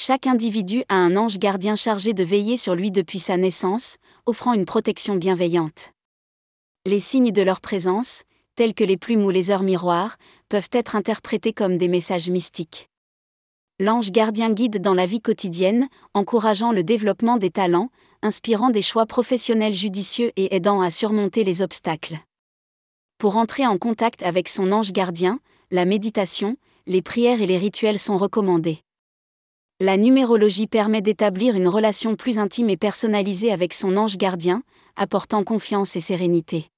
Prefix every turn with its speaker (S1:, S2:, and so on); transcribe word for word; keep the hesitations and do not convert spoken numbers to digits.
S1: Chaque individu a un ange gardien chargé de veiller sur lui depuis sa naissance, offrant une protection bienveillante. Les signes de leur présence, tels que les plumes ou les heures miroirs, peuvent être interprétés comme des messages mystiques. L'ange gardien guide dans la vie quotidienne, encourageant le développement des talents, inspirant des choix professionnels judicieux et aidant à surmonter les obstacles. Pour entrer en contact avec son ange gardien, la méditation, les prières et les rituels sont recommandés. La numérologie permet d'établir une relation plus intime et personnalisée avec son ange gardien, apportant confiance et sérénité.